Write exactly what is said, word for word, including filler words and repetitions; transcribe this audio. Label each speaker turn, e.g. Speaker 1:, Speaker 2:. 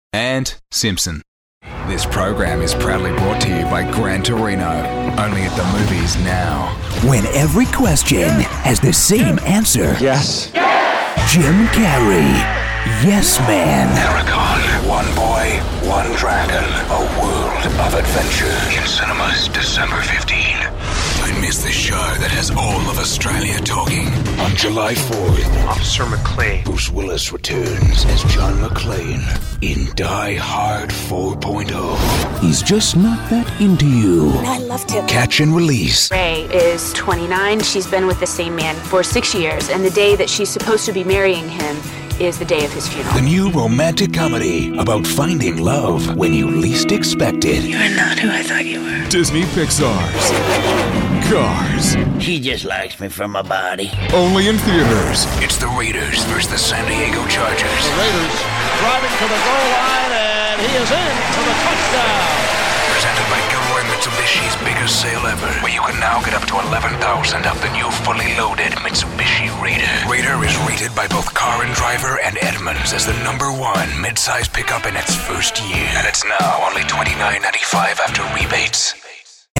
Speaker 1: and Simpson. This program is proudly brought to you by Gran Torino, only at the movies now.
Speaker 2: When every question has the same answer.
Speaker 3: Yes.
Speaker 2: Jim Carrey, Yes Man.
Speaker 4: Aragorn, one boy, one dragon, a world of adventure. In cinemas, December fifteenth. Don't miss the show that has all of Australia talking. On July fourth,
Speaker 5: Officer McClane.
Speaker 4: Bruce Willis returns as John McClane in Die Hard four point oh.
Speaker 2: He's just not that into you.
Speaker 6: I loved him.
Speaker 4: Catch and release.
Speaker 6: Ray is twenty-nine. She's been with the same man for six years, and the day that she's supposed to be marrying him is the day of his funeral.
Speaker 4: The new romantic comedy about finding love when you least expect it.
Speaker 6: You're not who I thought you were.
Speaker 1: Disney Pixar's Cars.
Speaker 7: She just likes me for my body.
Speaker 1: Only in theaters.
Speaker 4: It's the Raiders versus the San Diego Chargers.
Speaker 8: The Raiders driving to the goal line, and he is in for the touchdown.
Speaker 4: Presented by Gilroy Mitsubishi's biggest sale ever, where you can now get up to eleven thousand off the new fully loaded Mitsubishi Raider. Raider is rated by both Car and Driver and Edmunds as the number one mid-size pickup in its first year. And it's now only twenty-nine ninety-five after rebates.